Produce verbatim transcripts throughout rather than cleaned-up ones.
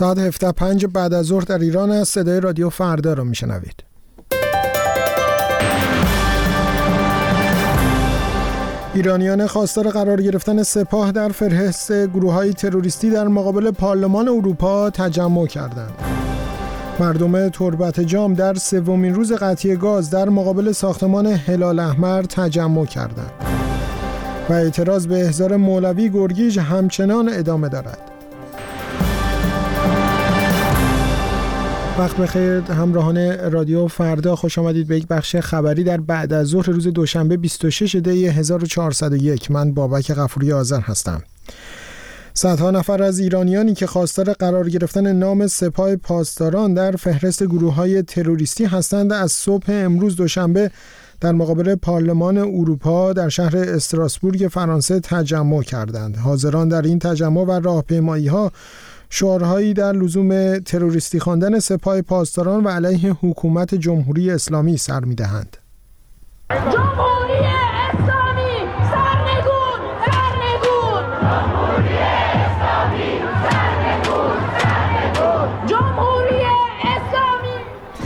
ساعت هفده و پنج بعد از ظهر در ایران است. صدای رادیو فردا را میشنوید. ایرانیان خواستار قرار گرفتن سپاه در فهرست گروه‌های تروریستی در مقابل پارلمان اروپا تجمع کردند. مردم تربت جام در سومین روز قطعی گاز در مقابل ساختمان هلال احمر تجمع کردند. و اعتراض به احضار مولوی گرگیج همچنان ادامه دارد. وقت بخیر همراهان رادیو فردا، خوش آمدید به یک بخش خبری در بعد از ظهر روز دوشنبه بیست و شش دی هزار و چهارصد و یک. من بابک غفوری آذر هستم. صدها نفر از ایرانیانی که خواستار قرار گرفتن نام سپاه پاسداران در فهرست گروه‌های تروریستی هستند از صبح امروز دوشنبه در مقابل پارلمان اروپا در شهر استراسبورگ فرانسه تجمع کردند. حاضران در این تجمع و راهپیمایی‌ها شعارهایی در لزوم تروریستی خواندن سپاه پاسداران و علیه حکومت جمهوری اسلامی سر می‌دهند. جمهوری اسلامی سرنگون سرنگون جمهوری اسلامی سرنگون سرنگون جمهوری اسلامی.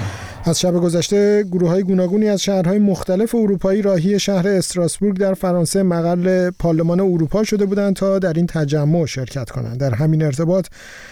از شب گذشته گروه‌های گوناگونی از شهرهای مختلف اروپایی راهی شهر استراسبورگ در فرانسه مقر پارلمان اروپا شده بودند تا در این تجمع شرکت کنند. در همین ارتباط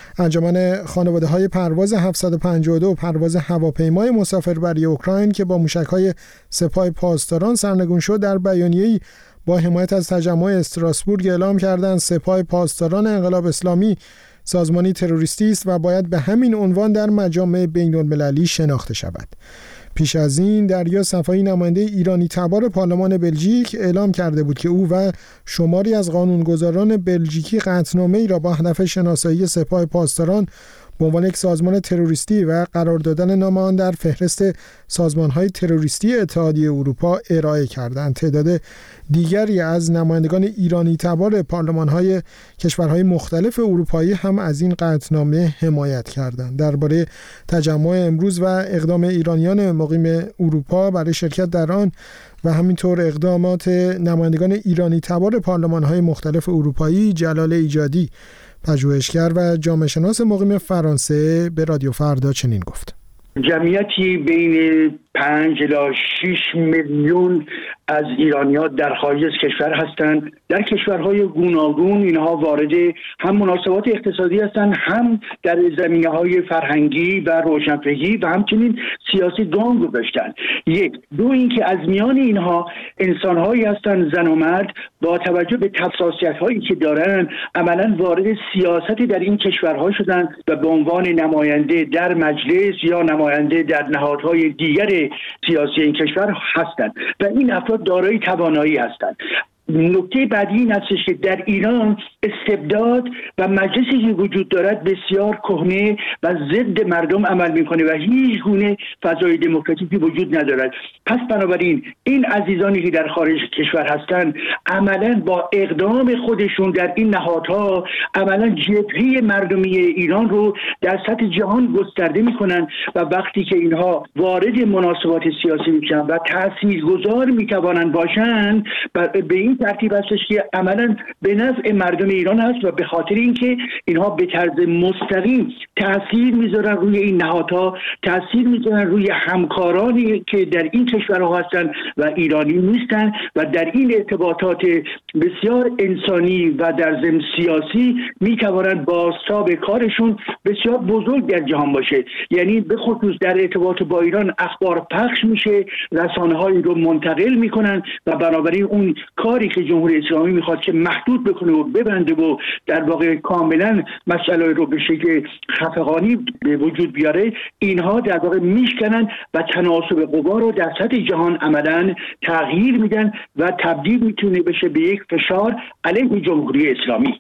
انجمن خانواده‌های پرواز هفتصد و پنجاه و دو پرواز هواپیمای مسافربری اوکراین که با موشک‌های سپاه پاسداران سرنگون شد در بیانیه‌ای با حمایت از تجمع استراسبورگ اعلام کردند سپاه پاسداران انقلاب اسلامی سازمانی تروریستی است و باید به همین عنوان در مجامع بین‌المللی شناخته شود. پیش از این دریا صفایی نماینده ایرانی تبار پارلمان بلژیک اعلام کرده بود که او و شماری از قانونگذاران بلژیکی قطعنامه‌ای را با هدف شناسایی سپاه پاسداران به عنوان یک سازمان تروریستی و قرار دادن نام آن در فهرست سازمان‌های تروریستی اتحادیه اروپا ارائه کردند. تعداد دیگری از نمایندگان ایرانی تبار پارلمان‌های کشورهای مختلف اروپایی هم از این قطعنامه حمایت کردند. درباره تجمع امروز و اقدام ایرانیان مقیم اروپا برای شرکت در آن و همینطور اقدامات نمایندگان ایرانی تبار پارلمان‌های مختلف اروپایی، جلال ایجادی پژوهشگر و جامعه شناس مقیم فرانسه به رادیو فردا چنین گفت: جمعیتی بین پنج الی شش میلیون از ایرانی‌ها در خارج از کشور هستند. در کشورهای گوناگون اینها وارد هم مناسبات اقتصادی هستند، هم در زمینه‌های فرهنگی و روشنفکری و همچنین سیاسی گام گذاشتند. یک دو اینکه از میان اینها انسان‌هایی هستند، زن و مرد، با توجه به حساسیت‌هایی که دارند عملاً وارد سیاستی در این کشورها شدند و به عنوان نماینده در مجلس یا نماینده در نهادهای دیگر سیاسی این کشور هستند و این افراد دارای توانایی هستند. نکته بعدی این است که در ایران استبداد و مجلسی که وجود دارد بسیار کهنه و ضد مردم عمل میکنه و هیچ گونه فضای دموکراتیکی وجود ندارد. پس بنابراین این عزیزانی که در خارج کشور هستند عملا با اقدام خودشون در این نهادها عملا جبهه مردمی ایران رو در سطح جهان گسترده میکنن و وقتی که اینها وارد مناسبات سیاسی میشن و تاثیرگذار میتوانند باشند به این ترتیب هستش که عملا به نفع مردم ایران هست و به خاطر اینکه اینها به طرز مستقیم تاثیر میذارن روی این نهادها، تاثیر میذارن روی همکارانی که در این کشورها هستن و ایرانی نیستن و در این ارتباطات بسیار انسانی و در ضمن سیاسی میتوانند بازتاب کارشون بسیار بزرگ در جهان باشه. یعنی به خصوص در ارتباط با ایران اخبار پخش میشه، رسانه‌هایی رو منتقل میکنن و بنابراین اون کاری که جمهوری اسلامی میخواد که محدود بکنه و ببنده و در واقع کاملا مسئله رو به شکل خفقانی به وجود بیاره، اینها در واقع میشکنن و تناسب قوا رو در سطح جهان عملا تغییر میدن و تبدیل میتونه بشه به یک فشار علیه جمهوری اسلامی.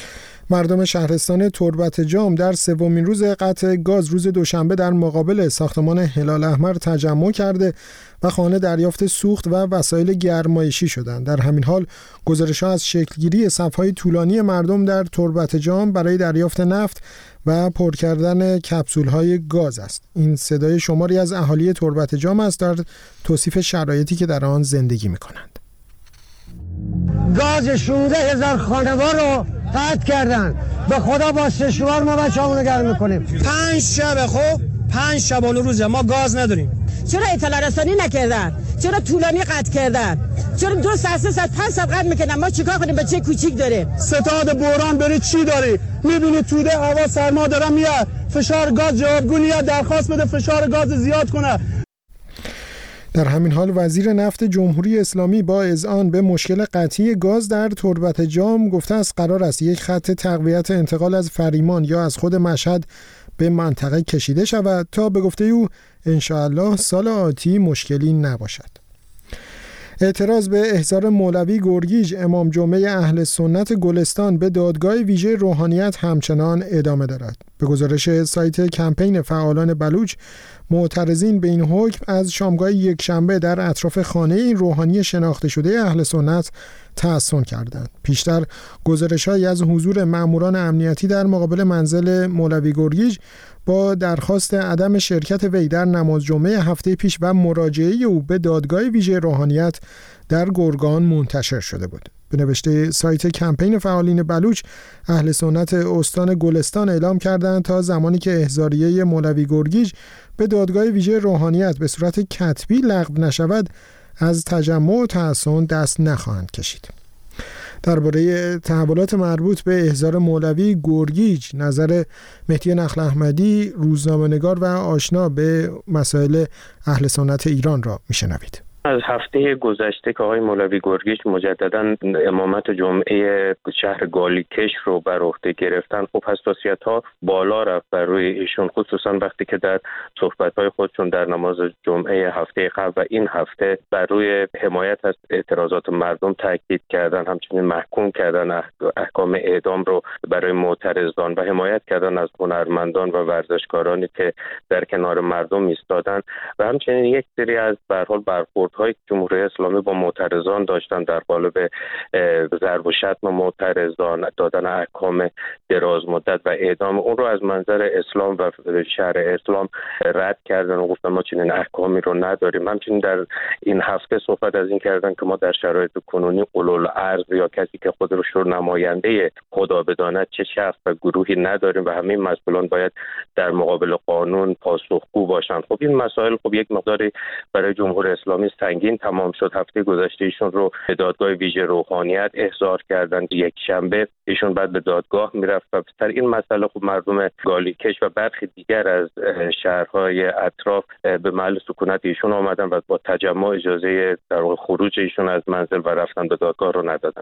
مردم شهرستان تربت جام در سومین روز قطع گاز روز دوشنبه در مقابل ساختمان هلال احمر تجمع کرده و خانه دریافت سوخت و وسایل گرمایشی شدند. در همین حال گزارش‌ها از شکلگیری صف‌های طولانی مردم در تربت جام برای دریافت نفت و پر کردن کپسول‌های گاز است. این صدای شماری از اهالی تربت جام است در توصیف شرایطی که در آن زندگی می‌کنند. گاز شانزده هزار خانوار رو قطع کردن. به خدا با سشوار ما بچه‌مون گرم میکنیم. پنج شب خب پنج شبانه روزه ما گاز نداریم. چرا اطلاع رسانی نکردن؟ چرا طولانی قطع کردن؟ چرا دو ساعت سه ساعت پنج ساعت قطع میکنن؟ ما چیکار کنیم؟ بچه کوچیک داره. ستاد بحران بری چی داری؟ میبینی توده هوا سرما داره میاد، فشار گاز جوابگو نیاد، درخواست بده فشار گاز زیاد کنه. در همین حال وزیر نفت جمهوری اسلامی با اذعان به مشکل قطعی گاز در تربت جام گفته است قرار است یک خط تقویت انتقال از فریمان یا از خود مشهد به منطقه کشیده شود تا به گفته او انشاءالله سال آتی مشکلی نباشد. اعتراض به احضار مولوی گرگیج امام جمعه اهل سنت گلستان به دادگاه ویژه روحانیت همچنان ادامه دارد. به گزارش سایت کمپین فعالان بلوچ، معترضین به این حکم از شامگاه یکشنبه در اطراف خانه این روحانی شناخته شده اهل سنت تحسن کردند. پیشتر گزارش‌هایی از حضور مأموران امنیتی در مقابل منزل مولوی گرگیج با درخواست عدم شرکت وی در نماز جمعه هفته پیش و مراجعه او به دادگاه ویژه روحانیت در گرگان منتشر شده بود. به نوشته سایت کمپین فعالین بلوچ، اهل سنت استان گلستان اعلام کردند تا زمانی که احضاریه مولوی گرگیج به دادگاه ویژه روحانیت به صورت کتبی لغو نشود، از تجمع و تحسن دست نخواهند کشید. درباره تحولات مربوط به احضار مولوی گرگیج نظر مهدی نخل احمدی، روزنامه‌نگار و آشنا به مسائل اهل سنت ایران را میشنوید. از هفته گذشته که آقای مولوی گرگیج مجددا امامت جمعه شهر گالیکش رو بر عهده گرفتن، خب حساسیت‌ها بالا رفت بر روی ایشون، خصوصا وقتی که در صحبت‌های خودشون در نماز جمعه هفته قبل و این هفته بر روی حمایت از اعتراضات مردم تاکید کردن، همچنین محکوم کردن احکام اعدام رو برای معترضان و حمایت کردن از هنرمندان و ورزشکارانی که در کنار مردم ایستادن و همچنین یک سری از به هر حال برخورد های جمهوری اسلامی با معترضان داشتن در قالب ضرب و شتم معترضان، دادن احکام دراز مدت و اعدام اون رو از منظر اسلام و شرع اسلام رد کردن و گفتن ما چنین احکامی رو نداریم. همچنین در این هفته صحبت از این کردن که ما در شرایط کنونی اولوالعرض یا کسی که خود رو شور نماینده خدا بداند چه شخص و گروهی نداریم و همه مسئولان باید در مقابل قانون پاسخگو باشند. خب این مسائل خب یک مقداری برای جمهوری اسلامی سنگین تمام شد. هفته گذشته ایشون رو به دادگاه ویژه روحانیت احضار کردند. یک شنبه ایشون بعد به دادگاه میرفت و سر این مسئله خب مردم گالیکش و برخی دیگر از شهرهای اطراف به محل سکونت ایشون آمدن و با تجمع اجازه در خروج ایشون از منزل و رفتن به دادگاه رو ندادن.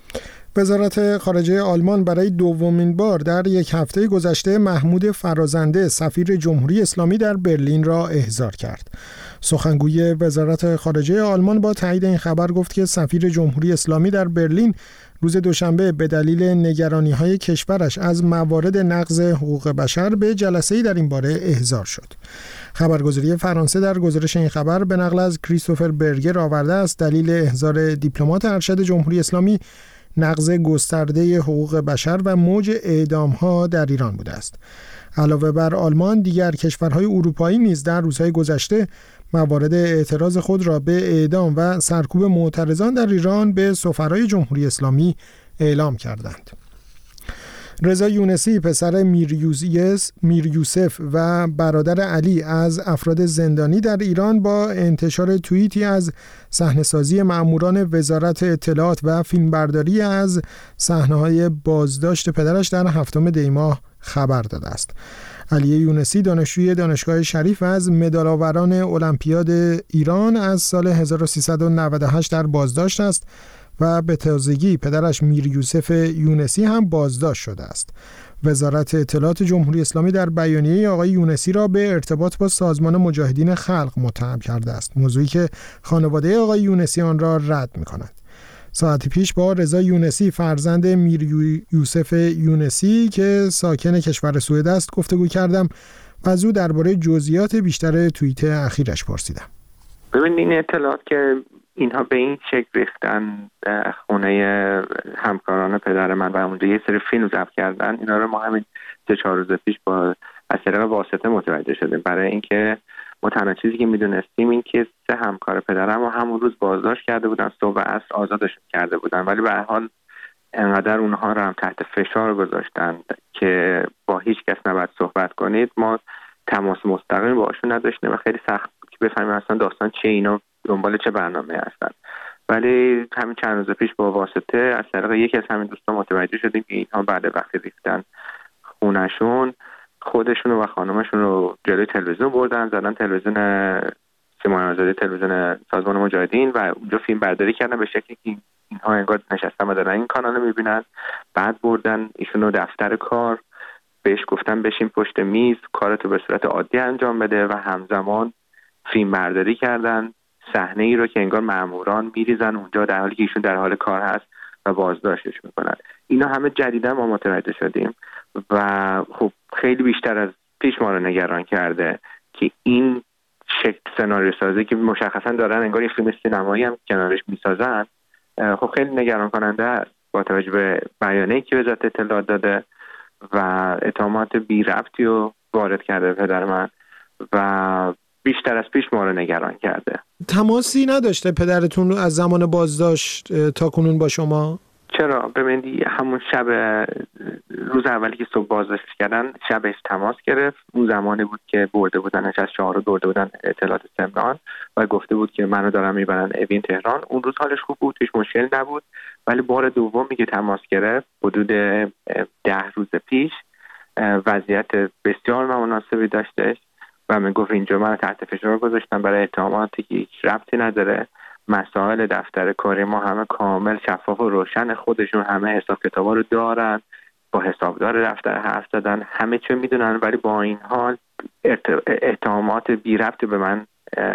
وزارت خارجه آلمان برای دومین بار در یک هفته گذشته محمود فرازنده سفیر جمهوری اسلامی در برلین را احضار کرد. سخنگوی وزارت خارجه آلمان با تایید این خبر گفت که سفیر جمهوری اسلامی در برلین روز دوشنبه به دلیل نگرانی‌های کشورش از موارد نقض حقوق بشر به جلسه‌ای در این باره احضار شد. خبرگزاری فرانسه در گزارش این خبر به نقل از کریستوفر برگر آورده است دلیل احضار دیپلمات ارشد جمهوری اسلامی نقض گسترده حقوق بشر و موج اعدام‌ها در ایران بوده است. علاوه بر آلمان، دیگر کشورهای اروپایی نیز در روزهای گذشته موارد اعتراض خود را به اعدام و سرکوب معترضان در ایران به سفرای جمهوری اسلامی اعلام کردند. رضا یونسی پسر میریوزیس میریوسف و برادر علی از افراد زندانی در ایران با انتشار توییتی از صحنه‌سازی مأموران وزارت اطلاعات و فیلمبرداری از صحنه‌های بازداشت پدرش در هفتم دی ماه خبر داده است. علی یونسی دانشجوی دانشگاه شریف و از مدال‌آوران المپیاد ایران از سال هزار و سیصد و نود و هشت در بازداشت است و به تازگی پدرش میر یوسف یونسی هم بازداشت شده است. وزارت اطلاعات جمهوری اسلامی در بیانیه آقای یونسی را به ارتباط با سازمان مجاهدین خلق متهم کرده است، موضوعی که خانواده آقای یونسی آن را رد می‌کند. ساعتی پیش با رضا یونسی فرزند میر یوسف یونسی که ساکن کشور سوئد است گفتگو کردم و از او درباره جزئیات بیشتر توییت اخیرش پرسیدم. ببینید این اطلاعات که اینها به این شکل ریختن در خونه همکاران پدر من و اونجا یه سری فیلم ضبط کردن، اینا رو ما همین سه چهار روز پیش با از طریق واسطه متوجه شدیم، برای اینکه ما تنها چیزی که میدونستیم این که سه همکار پدرم رو همون روز بازداشت کرده بودن، صبح و عصر آزادشون کرده بودن، ولی به هر حال انقدر اونها رو هم تحت فشار گذاشتن که با هیچ کس نباید صحبت کنید. ما تماس مستقیم باشون نداشتیم و خیلی سخت بود که بفهمیم اصلا داستان چه، اینا دنبال چه برنامه هستن. ولی همین چند روز پیش با واسطه از طریق یکی از همین دوستان متوجه شدیم که اینها بعد وقتی ریختن خونشون، خودشون و خانمشون رو جلوی تلویزیون بردن، زدن تلویزیون سیمای آزادی، تلویزیون سازمان مجاهدین، و اونجا فیلم برداری کردن به شکلی که اینها انگار نشستن و دارن این کانال رو میبینن. بعد بردن ایشون رو دفتر کار، بهش گفتن بشین پشت میز، کارتو به صورت عادی انجام بده، و همزمان فیلم برداری کردن صحنه ای رو که انگار ماموران میریزن اونجا در حالی که ایشون در حال کار هست و بازداشتش میکنن. اینا همه جدیدا ما متوجه شدیم و خب خیلی بیشتر از پیش ما رو نگران کرده که این شکل سناریو سازی که مشخصا دارن انگار یه فیلم سینمایی هم کنارش میسازن، خب خیلی نگران کننده است با توجه به بیانیه‌ای که وزارت اطلاعات داده و اتهامات بی ربطی رو وارد کرده پدر من و بیشتر از پیش ما رو نگران کرده. تماسی نداشته پدرتون از زمان بازداشت تا کنون با شما؟ چرا؟ ببینید همون شب روز اولی که صبح بازداشتش کردن شبش تماس گرفت. اون زمانی بود که برده بودنش از شهر برده بودن اطلاعات سمنان و گفته بود که منو دارم میبرن اوین تهران. اون روز حالش خوب بود، هیچ مشکل نبود، ولی بار دومی که تماس گرفت حدود ده روز پیش وضعیت بسیار نامناسبی داشتش و من گفت اینجا من تحت فشار گذاشتن برای اتهاماتی که هیچ ربطی نداره. مسائل دفتر کاری ما همه کامل شفاف و روشن، خودشون همه حساب کتابا رو دارن، با حسابدار دفتر حرف زدن، همه چه میدونن، ولی با این حال اتهامات بی ربط به من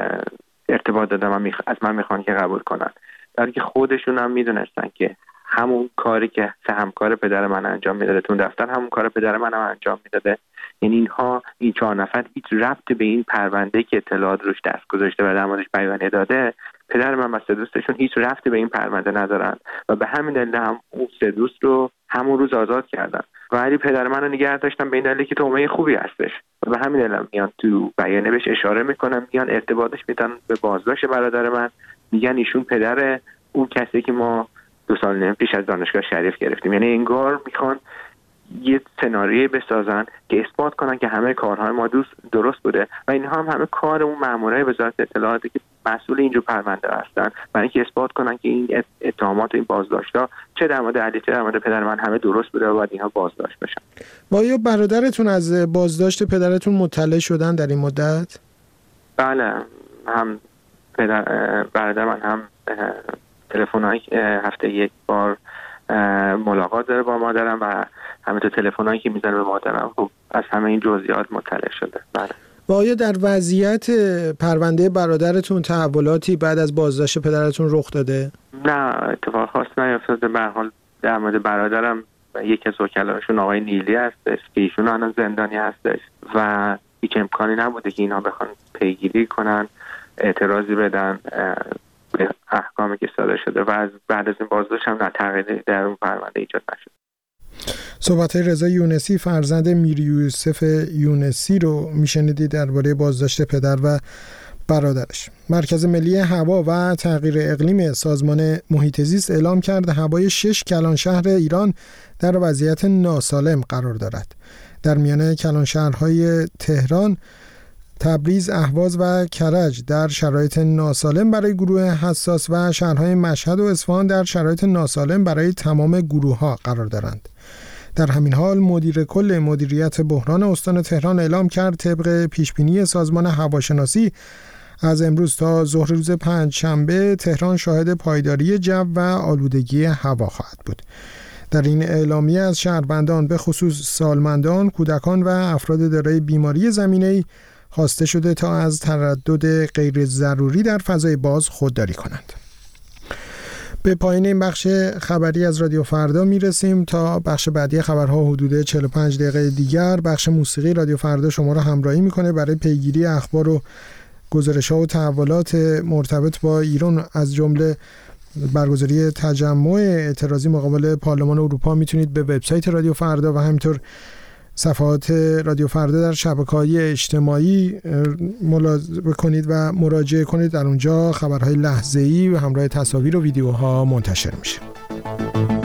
ارتباط دادن و از من میخوان که قبول کنن، در حالی که خودشون هم میدونستن که همون کاری که سه همکار پدر من انجام میداده تو دفتر همون کار پدر من هم انجام میداده. یعنی اینها این چهار نفر هیچ ربطی به این پرونده که اطلاعات روش دست گذاشته و در موردش بیانیه داده پدر من و سه دوستشون هیچ ربطی به این پرونده ندارن و به همین دلیل هم اون سه دوست رو همون روز آزاد کردن. ولی پدر من رو نگه داشتن به این دلیل که تومه خوبی هستش و به همین دلیل هم میان تو بیانیه بهش اشاره میکنن، میان ارتباطش میدن به بازداشت برادر من، میگن ایشون پدر اون کسی که ما دو سال نیم پیش از دانشگاه شریف گرفتیم. یعنی انگار میخوان یه سناریوی بسازن که اثبات کنن که همه کارهای ما درست بوده و اینها هم همه کار اون مامورای وزارت اطلاعاتی که مسئول اینجور پرونده هستن، برای اینکه اثبات کنن که این اتهامات و این بازداشت‌ها چه در مورد علی چه در مورد پدر من همه درست بوده و باید اینها بازداشت بشن. و آیا برادرتون از بازداشت پدرتون مطلع شدن در این مدت؟ بله، هم پدر برادر من هم تلفن‌های هفته یک بار ملاقات داره با مادرم و همینطور تلفن‌هایی که میزنه به مادرم خب از همه این جزئیات مطلع شده. بله. و آیا در وضعیت پرونده برادرتون تحولاتی بعد از بازداشت پدرتون رخ داده؟ نه، اتفاق خاص نیفتاده. به هر حال در مورد برادرم یکی از وکلاشون آقای نیلی هستش که ایشون الان زندانی هستش و هیچ امکانی نبوده که اینها بخوان پیگیری کنن، اعتراضی بدن به احکامی که صادر شده و از بعد از این بازداشت هم نه تغییری در اون پرونده ایجاد نشد. صحبت‌های رضا یونسی فرزند میر یوسف یونسی رو میشنیدید درباره بازداشت پدر و برادرش. مرکز ملی هوا و تغییر اقلیم سازمان محیط زیست اعلام کرده هوای شش کلانشهر ایران در وضعیت ناسالم قرار دارد. در میان کلانشهرهای تهران، تبریز، اهواز و کرج در شرایط ناسالم برای گروه حساس و شهرهای مشهد و اصفهان در شرایط ناسالم برای تمام گروه‌ها قرار دارند. در همین حال مدیر کل مدیریت بحران استان تهران اعلام کرد طبق پیشبینی سازمان هواشناسی از امروز تا ظهر روز پنجشنبه تهران شاهد پایداری جو و آلودگی هوا خواهد بود. در این اعلامیه از شهروندان به خصوص سالمندان، کودکان و افراد دارای بیماری زمینه‌ای خواسته شده تا از تردد غیر ضروری در فضای باز خودداری کنند. به پایان این بخش خبری از رادیو فردا میرسیم. تا بخش بعدی خبرها حدود چهل و پنج دقیقه دیگر بخش موسیقی رادیو فردا شما را همراهی میکنه برای پیگیری اخبار و گزارش‌ها و تحولات مرتبط با ایران، از جمله برگزاری تجمع اعتراضی مقابل پارلمان اروپا. میتونید به وبسایت رادیو فردا و همینطور صفحات رادیو فردا در شبکه‌های اجتماعی ملاحظه کنید و مراجعه کنید. در اونجا خبرهای لحظه‌ای و همراه تصاویر و ویدیوها منتشر میشه.